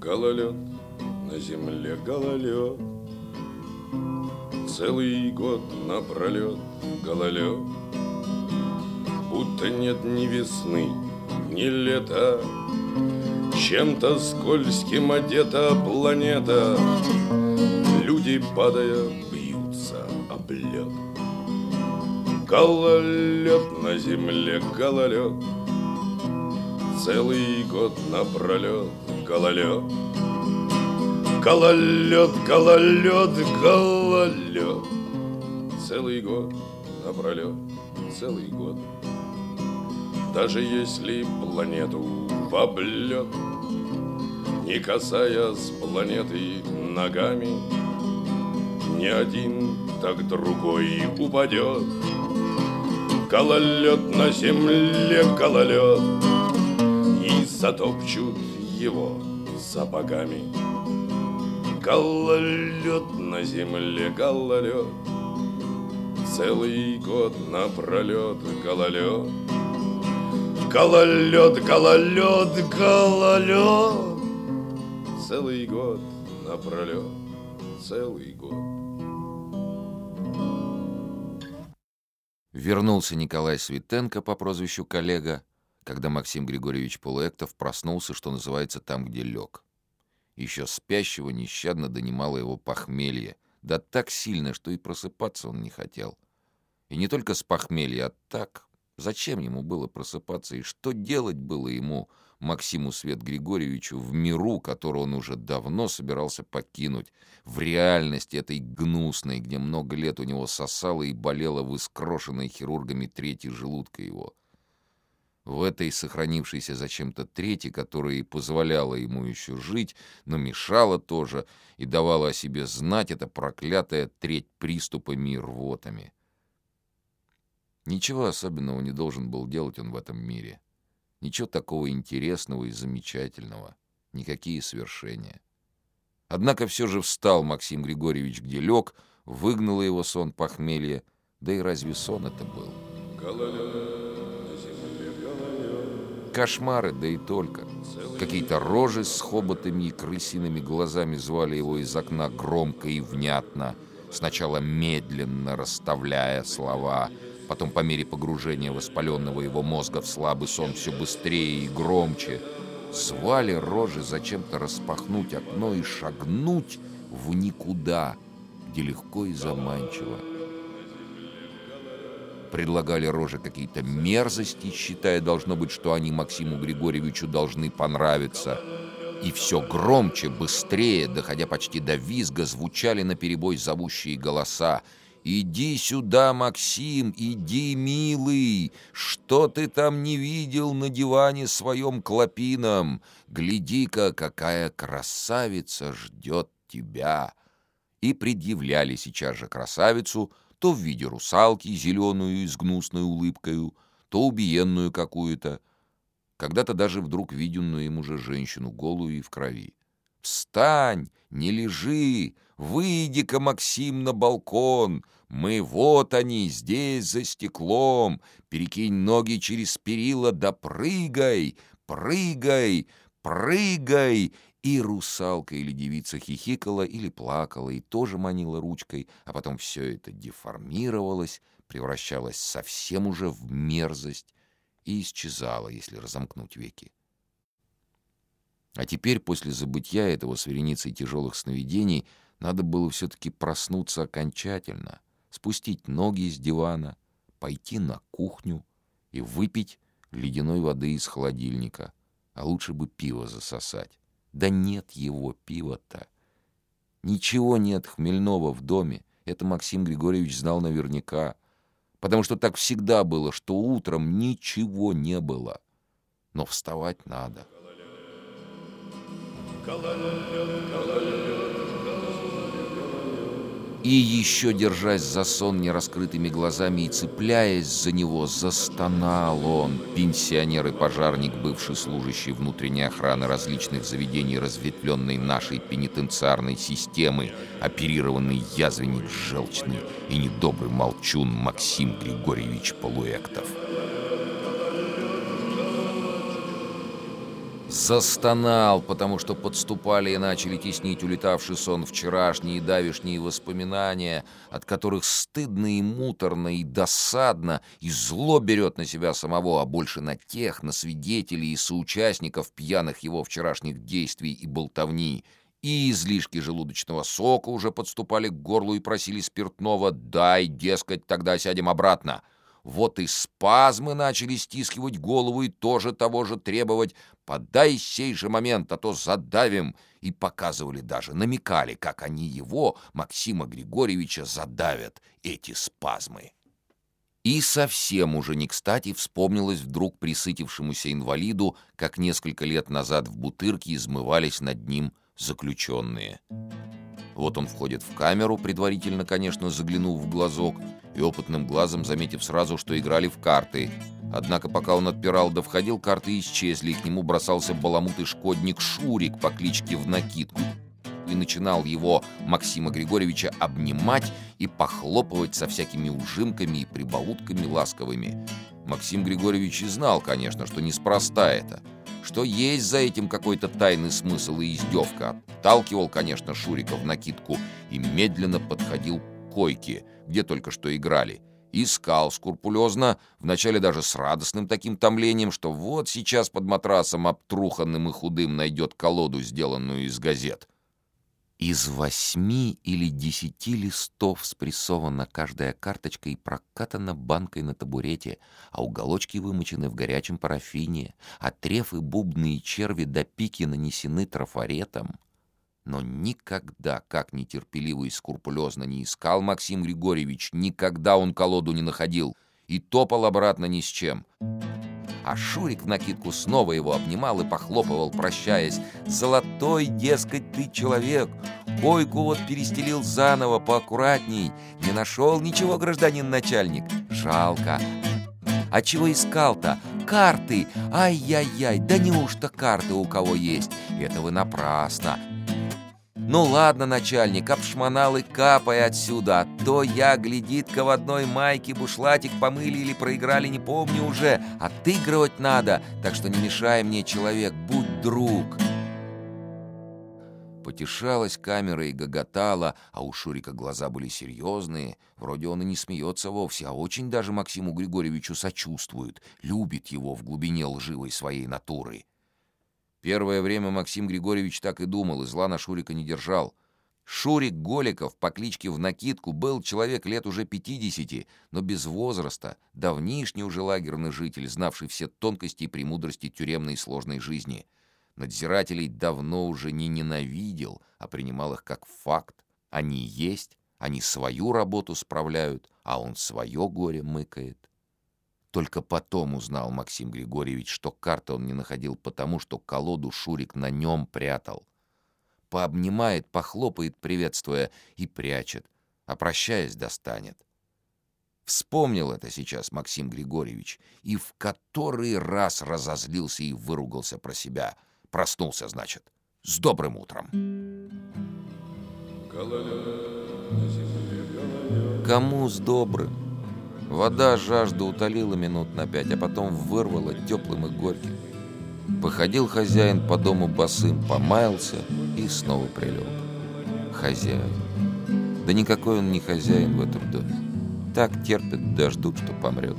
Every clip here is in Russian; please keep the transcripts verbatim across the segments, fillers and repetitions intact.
Гололед, на земле гололед, целый год напролет гололед. Будто нет ни весны, ни лета, чем-то скользким одета планета. Люди, падая, бьются об лед. Гололед, на земле гололед, целый год напролет гололед. Гололед, гололед, гололед, целый год напролет, целый год. Даже если планету в облет, не касаясь планеты ногами, ни один, так другой упадет. Гололед, на земле гололед, и затопчут его сапогами. Гололед, на земле гололед, целый год напролет гололед. Гололед, гололед, гололед, целый год напролет, целый год. Вернулся Николай Светенко по прозвищу Коллега, когда Максим Григорьевич Полуэктов проснулся, что называется, там, где лег. Еще спящего нещадно донимало его похмелье, да так сильно, что и просыпаться он не хотел. И не только с похмелья, а так... Зачем ему было просыпаться, и что делать было ему, Максиму Свет Григорьевичу, в миру, который он уже давно собирался покинуть, в реальности этой гнусной, где много лет у него сосало и болело в искрошенной хирургами трети желудка его. В этой сохранившейся зачем-то трети, которая и позволяла ему еще жить, но мешала тоже и давала о себе знать, эта проклятая треть приступами и рвотами. Ничего особенного не должен был делать он в этом мире. Ничего такого интересного и замечательного. Никакие свершения. Однако все же встал Максим Григорьевич, где лег, выгнало его сон похмелья. Да и разве сон это был? Кошмары, да и только. Какие-то рожи с хоботами и крысиными глазами звали его из окна громко и внятно, сначала медленно расставляя слова, потом по мере погружения воспаленного его мозга в слабый сон все быстрее и громче. Звали рожи зачем-то распахнуть окно и шагнуть в никуда, где легко и заманчиво. Предлагали рожи какие-то мерзости, считая, должно быть, что они Максиму Григорьевичу должны понравиться. И все громче, быстрее, доходя почти до визга, звучали наперебой зовущие голоса. «Иди сюда, Максим, иди, милый! Что ты там не видел на диване своем клопином? Гляди-ка, какая красавица ждет тебя!» И предъявляли сейчас же красавицу, то в виде русалки, зеленую и с гнусной улыбкою, то убиенную какую-то, когда-то даже вдруг виденную им уже женщину, голую и в крови. «Встань, не лежи! Выйди-ка, Максим, на балкон! Мы вот они, здесь, за стеклом! Перекинь ноги через перила, да прыгай! Прыгай! Прыгай!» И русалка или девица хихикала или плакала и тоже манила ручкой, а потом все это деформировалось, превращалось совсем уже в мерзость и исчезало, если разомкнуть веки. А теперь, после забытья этого с вереницей тяжелых сновидений, надо было все-таки проснуться окончательно, спустить ноги с дивана, пойти на кухню и выпить ледяной воды из холодильника, а лучше бы пиво засосать. Да нет его пива-то. Ничего нет хмельного в доме, это Максим Григорьевич знал наверняка, потому что так всегда было, что утром ничего не было. Но вставать надо. И еще, держась за сон нераскрытыми глазами и цепляясь за него, застонал он, пенсионер и пожарник, бывший служащий внутренней охраны различных заведений разветвленной нашей пенитенциарной системы, оперированный язвенник желчный и недобрый молчун Максим Григорьевич Полуэктов. Застонал, потому что подступали и начали теснить улетавший сон вчерашние и давешние воспоминания, от которых стыдно и муторно, и досадно, и зло берет на себя самого, а больше на тех, на свидетелей и соучастников пьяных его вчерашних действий и болтовни. И излишки желудочного сока уже подступали к горлу и просили спиртного: «Дай, дескать, тогда сядем обратно». Вот и спазмы начали стискивать голову и тоже того же требовать: «Подай сей же момент, а то задавим». И показывали даже, намекали, как они его, Максима Григорьевича, задавят, эти спазмы. И совсем уже не кстати вспомнилось вдруг присытившемуся инвалиду, как несколько лет назад в Бутырке измывались над ним заключенные. Вот он входит в камеру, предварительно, конечно, заглянув в глазок, и опытным глазом заметив сразу, что играли в карты. Однако пока он отпирал да входил, карты исчезли, и к нему бросался баламутый шкодник Шурик по кличке Внакидку. И начинал его, Максима Григорьевича, обнимать и похлопывать со всякими ужимками и прибаутками ласковыми. Максим Григорьевич и знал, конечно, что неспроста это, что есть за этим какой-то тайный смысл и издевка. Отталкивал, конечно, Шурика в накидку и медленно подходил к койке, где только что играли. Искал скрупулезно, вначале даже с радостным таким томлением, что вот сейчас под матрасом обтруханным и худым найдет колоду, сделанную из газет. Из восьми или десяти листов спрессована каждая карточка и прокатана банкой на табурете, а уголочки вымочены в горячем парафине, а трефы, бубны и черви до пики нанесены трафаретом. Но никогда, как нетерпеливо и скрупулезно не искал Максим Григорьевич, никогда он колоду не находил и топал обратно ни с чем. А Шурик в накидку снова его обнимал и похлопывал, прощаясь: «Золотой, дескать, ты человек, койку вот перестелил заново, поаккуратней. Не нашел ничего, гражданин начальник? Жалко. А чего искал-то? Карты! Ай-яй-яй, да неужто карты у кого есть? Это вы напрасно. Ну ладно, начальник, обшмонал и капай отсюда, а то я, глядит-ка, в одной майке бушлатик помыли или проиграли, не помню уже. Отыгрывать надо, так что не мешай мне, человек, будь друг». Потешалась камера и гоготала, а у Шурика глаза были серьезные. Вроде он и не смеется вовсе, а очень даже Максиму Григорьевичу сочувствует, любит его в глубине лживой своей натуры. Первое время Максим Григорьевич так и думал, и зла на Шурика не держал. Шурик Голиков по кличке Внакидку был человек лет уже пятидесяти, но без возраста, давнишний уже лагерный житель, знавший все тонкости и премудрости тюремной сложной жизни. Надзирателей давно уже не ненавидел, а принимал их как факт. Они есть, они свою работу справляют, а он свое горе мыкает. Только потом узнал Максим Григорьевич, что карты он не находил потому, что колоду Шурик на нем прятал. Пообнимает, похлопает, приветствуя, и прячет, а прощаясь, достанет. Вспомнил это сейчас Максим Григорьевич и в который раз разозлился и выругался про себя. Проснулся, значит. С добрым утром. Кому с добрым? Вода жажду утолила минут на пять, а потом вырвала теплым и горьким. Походил хозяин по дому босым, помаялся и снова прилег. Хозяин. Да никакой он не хозяин в этом доме. Так терпят, да ждут, что помрет.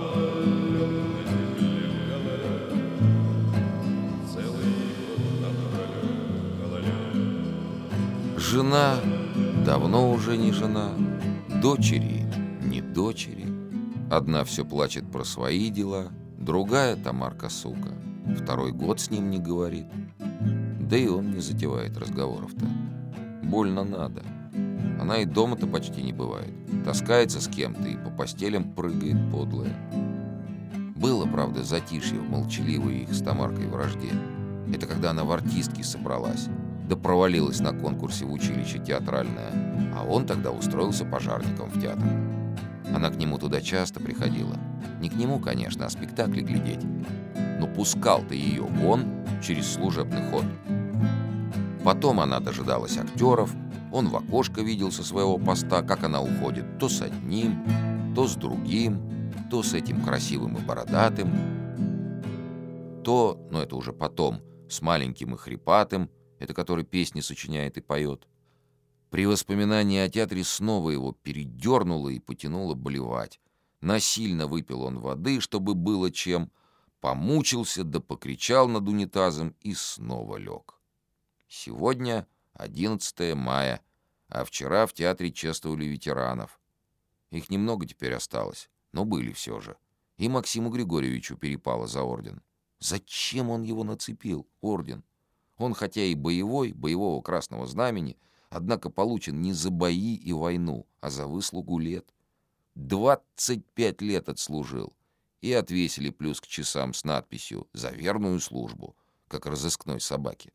Жена давно уже не жена, дочери не дочери. Одна все плачет про свои дела, другая, Тамарка, сука, второй год с ним не говорит. Да и он не затевает разговоров-то. Больно надо. Она и дома-то почти не бывает. Таскается с кем-то и по постелям прыгает подлая. Было, правда, затишье в молчаливой их с Тамаркой вражде. Это когда она в артистки собралась, да провалилась на конкурсе в училище театральное, а он тогда устроился пожарником в театр. Она к нему туда часто приходила. Не к нему, конечно, а спектакли глядеть. Но пускал-то ее вон через служебный ход. Потом она дожидалась актеров, он в окошко видел со своего поста, как она уходит то с одним, то с другим, то с этим красивым и бородатым, то, но это уже потом, с маленьким и хрипатым, это который песни сочиняет и поет. При воспоминании о театре снова его передернуло и потянуло блевать. Насильно выпил он воды, чтобы было чем, помучился да покричал над унитазом и снова лег. Сегодня одиннадцатое мая, а вчера в театре чествовали ветеранов. Их немного теперь осталось, но были все же. И Максиму Григорьевичу перепало за орден. Зачем он его нацепил, орден? Он хотя и боевой, боевого Красного Знамени, однако получен не за бои и войну, а за выслугу лет. Двадцать пять лет отслужил. И отвесили плюс к часам с надписью «За верную службу», как разыскной собаке.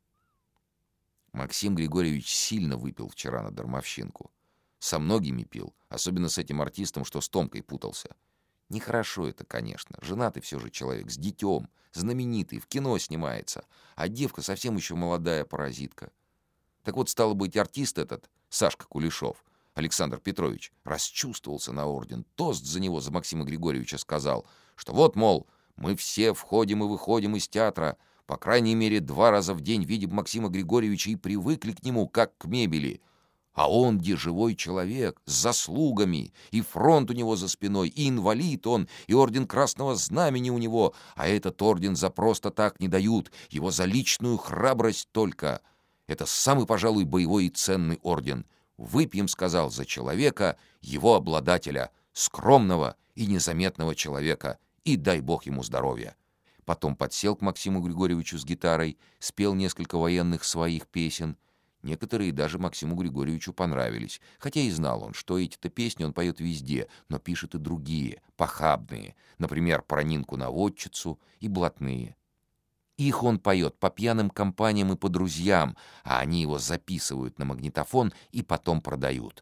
Максим Григорьевич сильно выпил вчера на дармовщинку. Со многими пил, особенно с этим артистом, что с Томкой путался. Нехорошо это, конечно. Женатый все же человек, с детем, знаменитый, в кино снимается, а девка совсем еще молодая паразитка. Так вот, стало быть, артист этот, Сашка Кулешов, Александр Петрович, расчувствовался на орден, тост за него, за Максима Григорьевича сказал, что вот, мол, мы все входим и выходим из театра, по крайней мере, два раза в день видим Максима Григорьевича и привыкли к нему, как к мебели. А он, где живой человек, с заслугами, и фронт у него за спиной, и инвалид он, и орден Красного Знамени у него, а этот орден за просто так не дают, его за личную храбрость только. Это самый, пожалуй, боевой и ценный орден. Выпьем, сказал, за человека, его обладателя, скромного и незаметного человека, и дай бог ему здоровья. Потом подсел к Максиму Григорьевичу с гитарой, спел несколько военных своих песен. Некоторые даже Максиму Григорьевичу понравились, хотя и знал он, что эти-то песни он поет везде, но пишет и другие, похабные, например, про Нинку-наводчицу и блатные. Их он поет по пьяным компаниям и по друзьям, а они его записывают на магнитофон и потом продают.